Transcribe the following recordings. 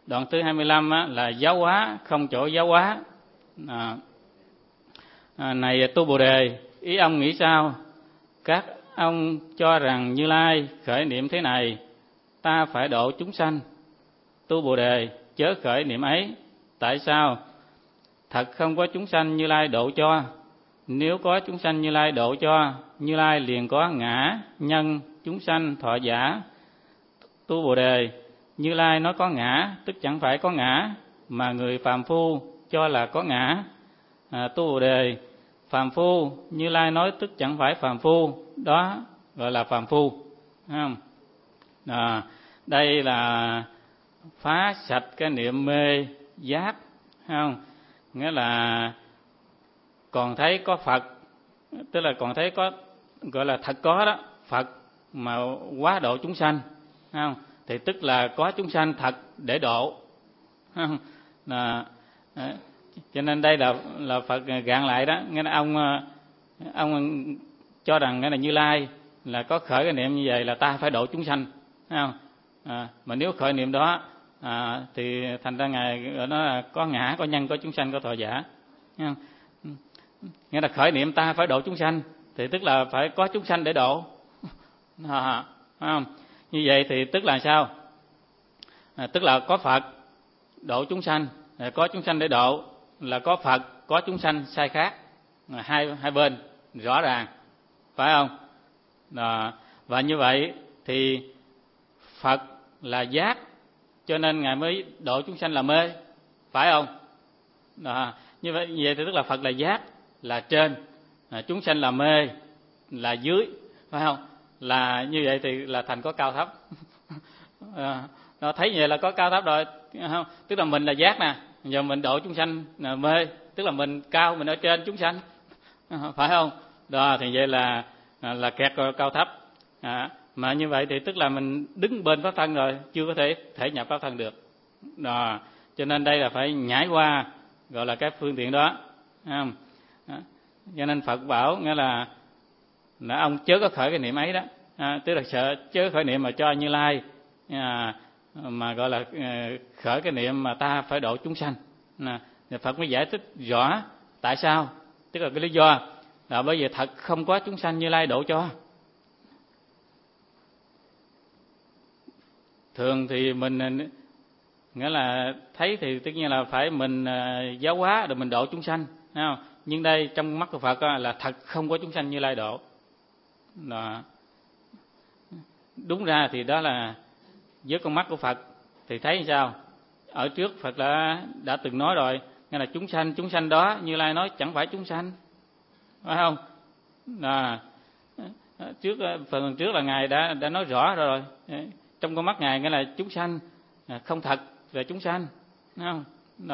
Đoạn thứ 25 á, là giáo hóa không chỗ giáo hóa. Này Tu Bồ Đề, ý ông nghĩ sao? Các ông cho rằng Như Lai khởi niệm thế này: ta phải độ chúng sanh. Tu Bồ Đề, chớ khởi niệm ấy. Tại sao? Thật không có chúng sanh Như Lai độ cho. Nếu có chúng sanh Như Lai độ cho, Như Lai liền có ngã, nhân, chúng sanh, thọ giả. Tu Bồ Đề, Như Lai nói có ngã, tức chẳng phải có ngã, mà người phàm phu cho là có ngã. Tu Bồ Đề, phàm phu, Như Lai nói tức chẳng phải phàm phu, đó gọi là phàm phu. Không? Đây là phá sạch cái niệm mê giác, không? Nghĩa là còn thấy có Phật, tức là còn thấy có, gọi là thật có đó, Phật mà quá độ chúng sanh, không? Thì tức là có chúng sanh thật để độ, không? Cho nên đây là Phật gạn lại đó. Nghĩa là ông cho rằng cái là Như Lai là có khởi cái niệm như vậy là ta phải độ chúng sanh, không? Mà nếu khởi niệm đó thì thành ra ngài gọi nó là có ngã, có nhân, có chúng sanh, có thọ giả, không? Nghĩa là khởi niệm ta phải độ chúng sanh thì tức là phải có chúng sanh để độ, không? Như vậy thì tức là sao? Tức là có Phật độ chúng sanh, có chúng sanh để độ, là có Phật, có chúng sanh sai khác, hai bên rõ ràng, phải không? Và như vậy thì Phật là giác, cho nên ngài mới độ chúng sanh là mê, phải không? Như vậy thì tức là Phật là giác, là trên, chúng sanh là mê, là dưới, phải không? Là như vậy thì là thành có cao thấp. Nó thấy như vậy là có cao thấp rồi, không? Tức là mình là giác nè, giờ mình độ chúng sanh là mê, tức là mình cao, mình ở trên chúng sanh, phải không? Đó thì vậy là kẹt cao thấp. Mà như vậy thì tức là mình đứng bên pháp thân rồi, chưa có thể nhập pháp thân được. Đó, cho nên đây là phải nhảy qua, gọi là cái phương tiện đó, không? Cho nên Phật bảo nghĩa là ông chớ có khởi cái niệm ấy đó, tức là sợ chớ khởi niệm mà cho Như Lai mà gọi là khởi cái niệm mà ta phải độ chúng sanh. Phật mới giải thích rõ tại sao, tức là cái lý do là bởi vì thật không có chúng sanh Như Lai độ cho. Thường thì mình nghĩa là thấy thì tất nhiên là phải mình giáo hóa rồi mình độ chúng sanh, thấy không? Nhưng đây trong mắt của Phật là thật không có chúng sanh Như Lai độ. Đó. Đúng ra thì đó là với con mắt của Phật thì thấy sao? Ở trước Phật đã từng nói rồi, nghĩa là chúng sanh đó Như Lai nói chẳng phải chúng sanh, phải không? Phần trước là ngài đã nói rõ rồi. Trong con mắt ngài nghĩa là chúng sanh không thật về chúng sanh, thấy không?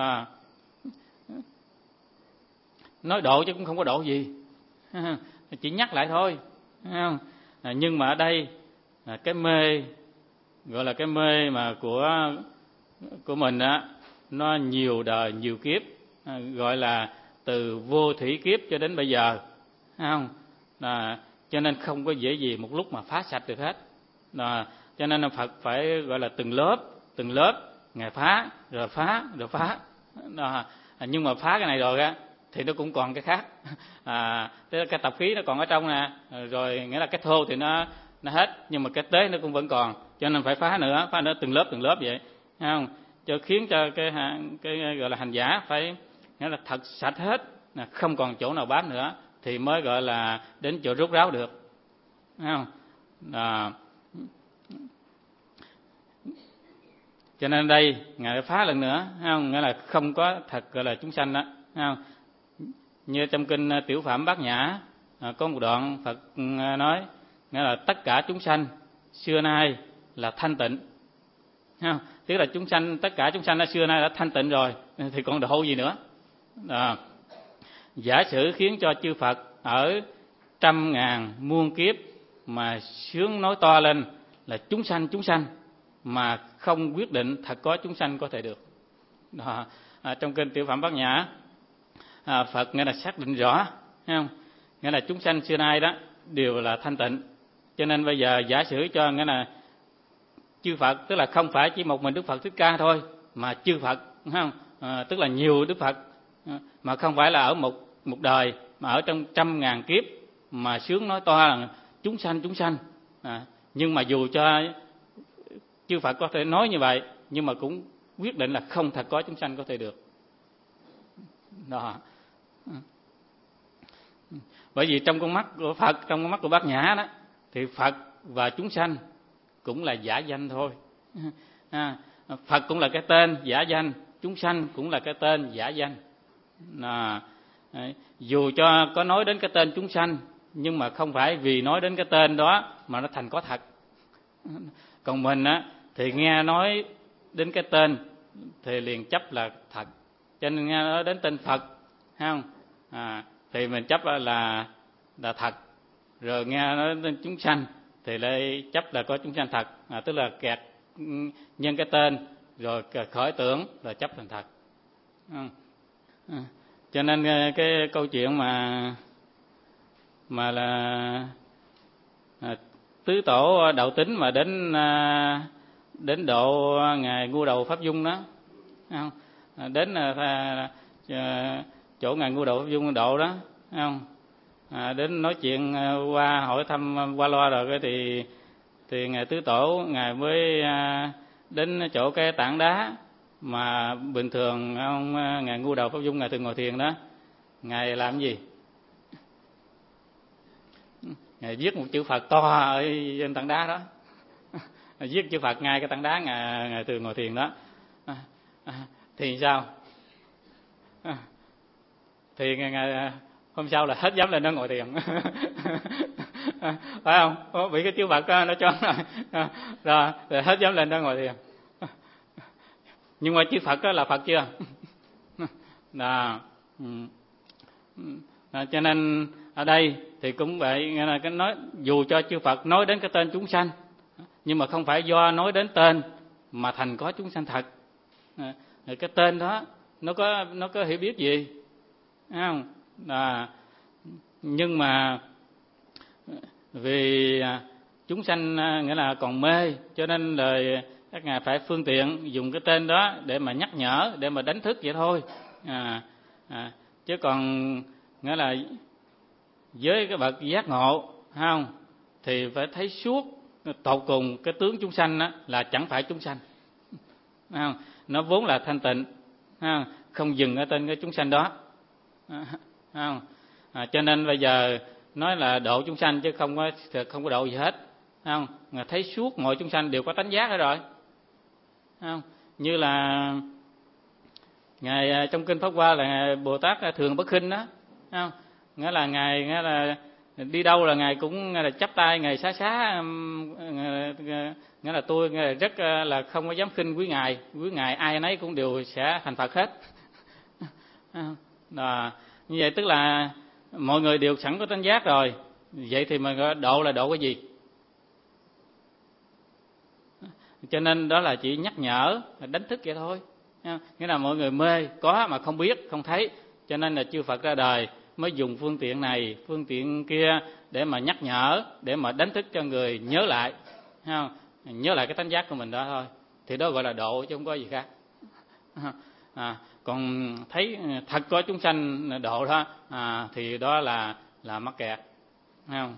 Nói độ chứ cũng không có độ gì, chỉ nhắc lại thôi, thấy không? Nhưng mà ở đây cái mê, gọi là cái mê mà của mình á, nó nhiều đời nhiều kiếp, gọi là từ vô thủy kiếp cho đến bây giờ, thấy không? Cho nên không có dễ gì một lúc mà phá sạch được hết. Cho nên Phật phải gọi là từng lớp ngài phá rồi phá rồi phá. Nhưng mà phá cái này rồi á thì nó cũng còn cái khác, tức là cái tập khí nó còn ở trong nè, rồi nghĩa là cái thô thì nó hết, nhưng mà cái tế nó cũng vẫn còn, cho nên phải phá nữa từng lớp vậy, thấy không? Cho khiến cho cái gọi là hành giả phải nghĩa là thật sạch hết, không còn chỗ nào bám nữa thì mới gọi là đến chỗ rốt ráo được, thấy không? Cho nên đây ngài phá lần nữa, thấy không? Nghĩa là không có thật gọi là chúng sanh đó, thấy không? Như trong kinh Tiểu Phạm Bát Nhã có một đoạn Phật nói nghĩa là tất cả chúng sanh xưa nay là thanh tịnh, thấy không? Tức là tất cả chúng sanh xưa nay đã thanh tịnh rồi thì còn độ gì nữa. Giả sử khiến cho chư Phật ở trăm ngàn muôn kiếp mà sướng nói to lên là chúng sanh mà không quyết định thật có chúng sanh có thể được. Trong kinh Tiểu Phạm Bát Nhã Phật nghĩa là xác định rõ, thấy không? Nghĩa là chúng sanh xưa nay đó đều là thanh tịnh, cho nên bây giờ giả sử cho nghĩa là chư Phật, tức là không phải chỉ một mình Đức Phật Thích Ca thôi, mà chư Phật, không? Tức là nhiều Đức Phật, mà không phải là ở một đời, mà ở trong 100.000 kiếp mà sướng nói to là chúng sanh. Nhưng mà dù cho chư Phật có thể nói như vậy, nhưng mà cũng quyết định là không thật có chúng sanh có thể được. Đó. Bởi vì trong con mắt của Phật, trong con mắt của Bát Nhã đó, thì Phật và chúng sanh cũng là giả danh thôi. Phật cũng là cái tên giả danh, chúng sanh cũng là cái tên giả danh. Dù cho có nói đến cái tên chúng sanh, nhưng mà không phải vì nói đến cái tên đó mà nó thành có thật. Còn mình á thì nghe nói đến cái tên thì liền chấp là thật, cho nên nghe nói đến tên Phật, không? Thì mình chấp là thật, rồi nghe nói đến chúng sanh thì lại chấp là có chúng sanh thật, tức là kẹt nhân cái tên rồi khởi tưởng rồi chấp thành thật. Cho nên cái câu chuyện mà là tứ tổ Đạo Tín mà đến độ ngài Ngu Đầu Pháp Dung đó, không? Đến chỗ ngài Ngu Đầu Pháp Dung độ đó, không? Đến nói chuyện qua hỏi thăm qua loa rồi thì ngài tứ tổ ngài mới đến chỗ cái tảng đá mà bình thường ông ngài Ngu Đầu Pháp Dung ngài thường ngồi thiền đó. Ngài làm gì? Ngài viết một chữ Phật to ở trên tảng đá đó. Viết chữ Phật ngay cái tảng đá ngài thường ngồi thiền đó. Thì sao? Thì ngài hôm sau là hết dám lên đó ngồi thiền. Phải không? Bị cái chữ Phật nó cho rồi hết dám lên đó ngồi thiền. Nhưng mà chữ Phật đó là Phật chưa? Đó. Cho nên ở đây thì cũng vậy, nghĩa là cái nói dù cho chư Phật nói đến cái tên chúng sanh, nhưng mà không phải do nói đến tên mà thành có chúng sanh thật. Cái tên đó nó có hiểu biết gì, thấy không? Nhưng mà vì chúng sanh nghĩa là còn mê, cho nên lời các ngài phải phương tiện dùng cái tên đó để mà nhắc nhở, để mà đánh thức vậy thôi. Chứ còn nghĩa là với cái bậc giác ngộ, không, thì phải thấy suốt tột cùng cái tướng chúng sanh đó là chẳng phải chúng sanh, không? Nó vốn là thanh tịnh, không dừng ở tên cái chúng sanh đó, không? Cho nên bây giờ nói là độ chúng sanh chứ không có độ gì hết, không? Thấy suốt mọi chúng sanh đều có tánh giác hết rồi, không? Như là ngài trong kinh Pháp Hoa là ngài Bồ Tát Thường Bất Khinh đó, không? Nghĩa là đi đâu là ngài cũng là chắp tay ngài xá, nghĩa là tôi rất là không có dám khinh quý ngài ai nấy cũng đều sẽ thành Phật hết. Như vậy tức là mọi người đều sẵn có tánh giác rồi, vậy thì mà độ là độ cái gì? Cho nên đó là chỉ nhắc nhở, đánh thức vậy thôi. Nghĩa là mọi người mê có mà không biết, không thấy, cho nên là chư Phật ra đời mới dùng phương tiện này, phương tiện kia để mà nhắc nhở, để mà đánh thức cho người nhớ lại, nhớ lại cái tánh giác của mình đó thôi. Thì đó gọi là độ chứ không có gì khác. Còn thấy thật có chúng sanh độ đó, thì đó là mắc kẹt, không?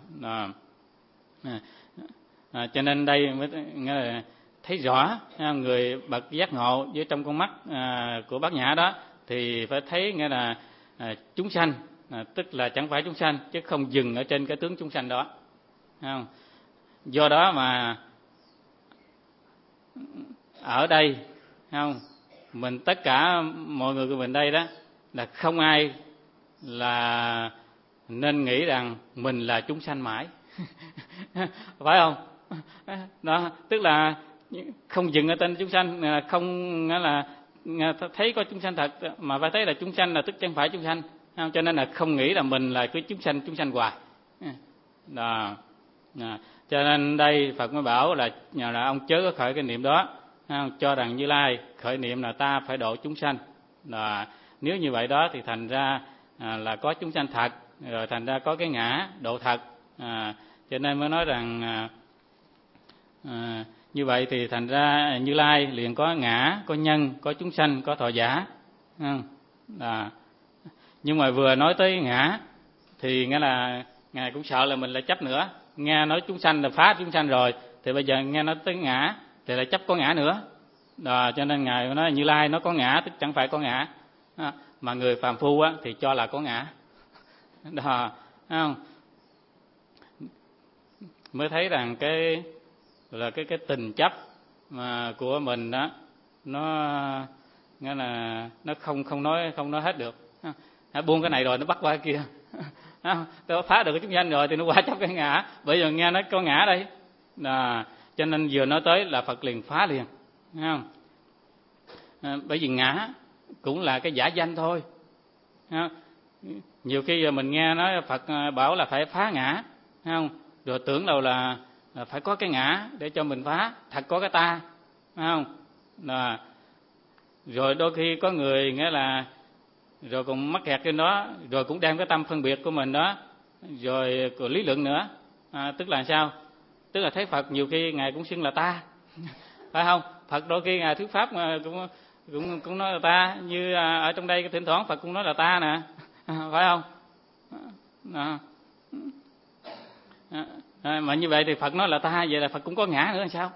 Cho nên đây mới thấy rõ người bậc giác ngộ với trong con mắt của Bát Nhã đó thì phải thấy nghĩa là chúng sanh, tức là chẳng phải chúng sanh chứ không dừng ở trên cái tướng chúng sanh đó, không? Do đó mà ở đây, không, mình tất cả mọi người của mình đây đó là không ai là nên nghĩ rằng mình là chúng sanh mãi. Phải không? Đó, tức là không dừng ở tên chúng sanh, không nghĩa là thấy có chúng sanh thật mà phải thấy là chúng sanh là tức chẳng phải chúng sanh, không? Cho nên là không nghĩ là mình là cái chúng sanh hoài. Đó. Cho nên đây Phật mới bảo là ông chớ có khởi cái niệm đó, cho rằng Như Lai khởi niệm là ta phải độ chúng sanh. Đó. Nếu như vậy đó thì thành ra là có chúng sanh thật, rồi thành ra có cái ngã độ thật. Cho nên mới nói rằng Như vậy thì thành ra Như Lai liền có ngã, có nhân, có chúng sanh, có thọ giả. Nhưng mà vừa nói tới ngã thì nghĩa là Ngài cũng sợ là mình lại chấp nữa. Nghe nói chúng sanh là phá chúng sanh rồi, thì bây giờ nghe nói tới ngã thì lại chấp có ngã nữa. Cho nên Ngài nói Như Lai nó có ngã, tức chẳng phải có ngã. Mà người phàm phu á, thì cho là có ngã. Không? Mới thấy rằng cái tình chấp mà của mình đó, nó nghĩa là nó không nói hết được. Buông cái này rồi nó bắt qua cái kia. Tôi phá được cái chúng sanh rồi thì nó qua chấp cái ngã. Bây giờ nghe nói có ngã đây. Cho nên vừa nói tới là Phật liền phá liền. Không? Bởi vì ngã cũng là cái giả danh thôi. Nhiều khi giờ mình nghe nói Phật bảo là phải phá ngã, không? Rồi tưởng đâu là phải có cái ngã để cho mình phá, thật có cái ta, không? Rồi đôi khi có người nghĩa là rồi cũng mắc kẹt trên đó, rồi cũng đem cái tâm phân biệt của mình đó, rồi còn lý luận nữa. Tức là sao? Tức là thấy Phật nhiều khi Ngài cũng xưng là ta, phải không? Phật đôi khi Ngài thuyết pháp cũng nói là ta, như ở trong đây thỉnh thoảng Phật cũng nói là ta nè, phải không? Mà như vậy thì Phật nói là ta, vậy là Phật cũng có ngã nữa làm sao?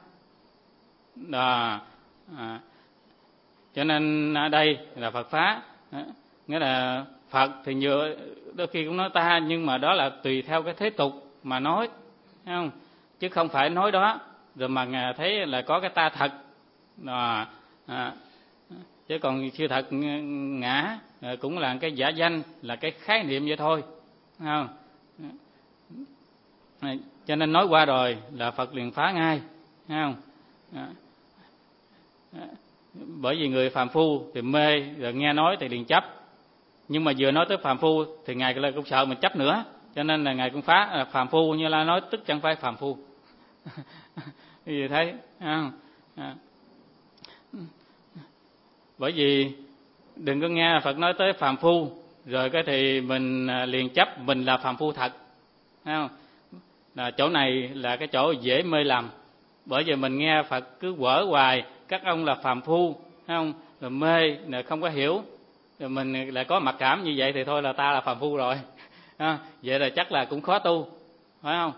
Cho nên ở đây là Phật phá. Nghĩa là Phật thì nhiều đôi khi cũng nói ta, nhưng mà đó là tùy theo cái thế tục mà nói, thấy không? Chứ không phải nói đó rồi mà Ngài thấy là có cái ta thật. Chứ còn chưa thật ngã cũng là cái giả danh, là cái khái niệm vậy thôi, không? Cho nên nói qua rồi là Phật liền phá ngay, thấy không? Bởi vì người phàm phu thì mê, rồi nghe nói thì liền chấp. Nhưng mà vừa nói tới phàm phu thì Ngài cũng sợ mình chấp nữa, cho nên là Ngài cũng phá phàm phu. Như là nói tức chẳng phải phàm phu. Vì thấy không? Bởi vì đừng có nghe Phật nói tới phàm phu rồi cái thì mình liền chấp mình là phàm phu thật, thấy không? Là chỗ này là cái chỗ dễ mê lầm. Bởi vì mình nghe Phật cứ quở hoài các ông là phàm phu, thấy không? Rồi mê, rồi không có hiểu, rồi mình lại có mặc cảm như vậy thì thôi là ta là phàm phu rồi. Vậy là chắc là cũng khó tu, phải không?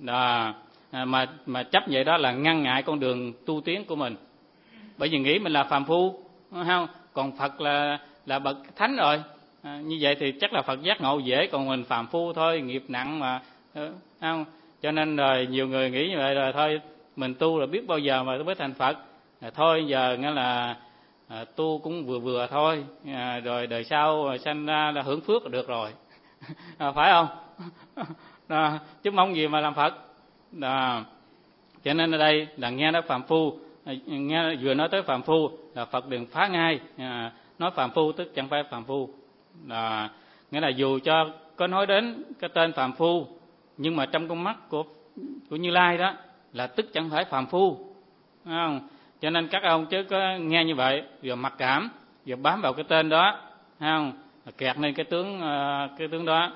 Mà chấp vậy đó là ngăn ngại con đường tu tiến của mình. Bởi vì nghĩ mình là phàm phu, phải không? Còn Phật là bậc thánh rồi. Như vậy thì chắc là Phật giác ngộ dễ, còn mình phàm phu thôi, nghiệp nặng mà, không? Cho nên rồi nhiều người nghĩ như vậy, rồi thôi mình tu rồi biết bao giờ mà mới thành Phật. Thôi giờ nghĩa là tu cũng vừa vừa thôi, rồi đời sau sanh ra là hưởng phước là được rồi. Phải không? Chứ mong gì mà làm Phật. Cho nên ở đây là nghe nói phàm phu, nghe vừa nói tới phàm phu là Phật liền phá ngay. Nói phàm phu tức chẳng phải phàm phu. Nghĩa là dù cho có nói đến cái tên phàm phu, nhưng mà trong con mắt của Như Lai đó là tức chẳng phải phàm phu, không? Cho nên các ông chứ có nghe như vậy rồi mặc cảm, rồi bám vào cái tên đó, không? Kẹt lên cái tướng đó.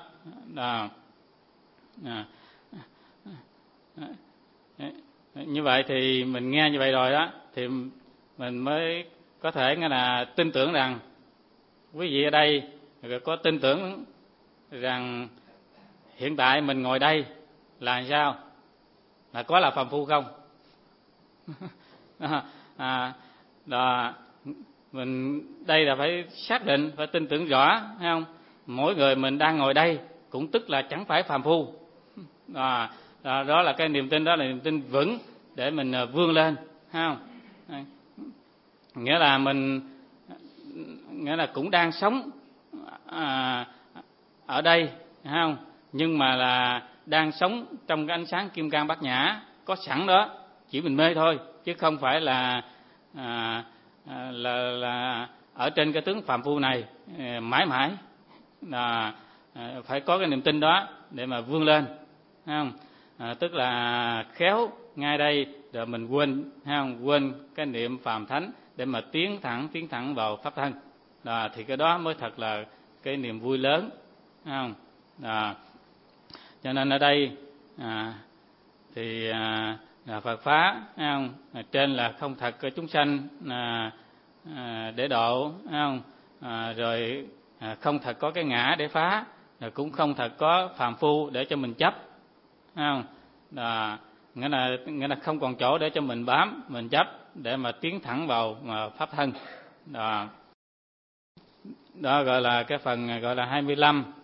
Như vậy thì mình nghe như vậy rồi đó thì mình mới có thể nghe là tin tưởng rằng quý vị ở đây có tin tưởng rằng hiện tại mình ngồi đây là sao? Là có là phàm phu không? Mình đây là phải xác định, phải tin tưởng rõ, thấy không? Mỗi người mình đang ngồi đây cũng tức là chẳng phải phàm phu. Đó là cái niềm tin, đó là niềm tin vững để mình vươn lên, thấy không? Nghĩa là mình cũng đang sống ở đây, thấy không? Nhưng mà là đang sống trong cái ánh sáng kim cang bát nhã có sẵn đó, chỉ mình mê thôi, chứ không phải là ở trên cái tướng phàm phu này mãi mãi. Phải có cái niềm tin đó để mà vươn lên, thấy không? Tức là khéo ngay đây rồi mình quên, thấy không? Quên cái niệm phàm thánh để mà tiến thẳng vào pháp thân. Thì cái đó mới thật là cái niềm vui lớn, thấy không? Cho nên ở đây thì là Phật phá, thấy không? Trên là không thật chúng sanh để độ, thấy không? Rồi không thật có cái ngã để phá, rồi cũng không thật có phàm phu để cho mình chấp, thấy không? Nghĩa là không còn chỗ để cho mình bám, mình chấp để mà tiến thẳng vào pháp thân. Đó gọi là cái phần gọi là 25.